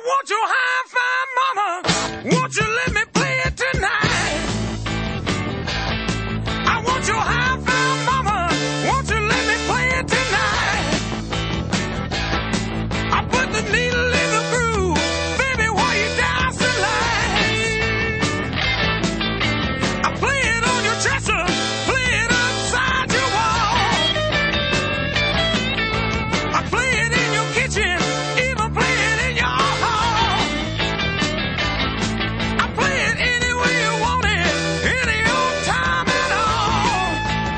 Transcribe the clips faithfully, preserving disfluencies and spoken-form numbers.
want your hi-fi mama, won't you let me play it tonight? I want your hi-fi mama, won't you let me play it tonight? I put the needle in the groove, baby, while you dance the line. I play it on your dresser, play it upside your wall. I play it in your kitchen, even play it in your hall. I play it any way you want it, any old time at all.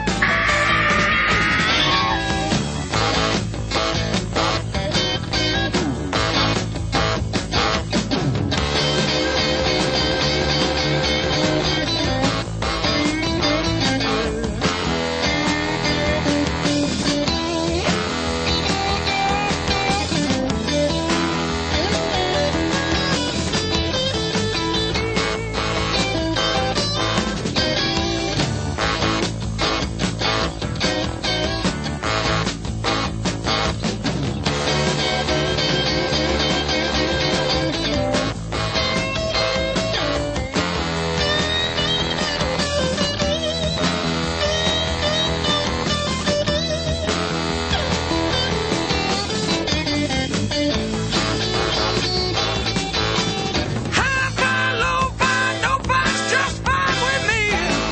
Hi-fi, lo-fi, no-fi's just fine with me.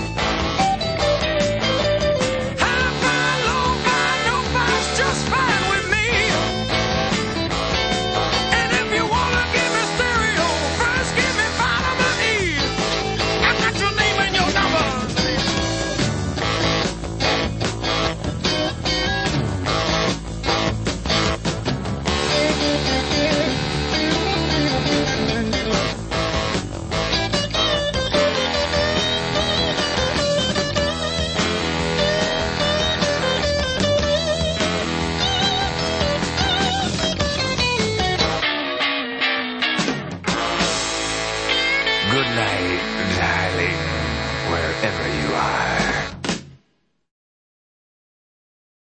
Hi-fi, lo-fi, no-fi's just fine with me. And if you wanna give me stereo, first give me vitamin E. I got your name and your number. Good night, darling, wherever you are.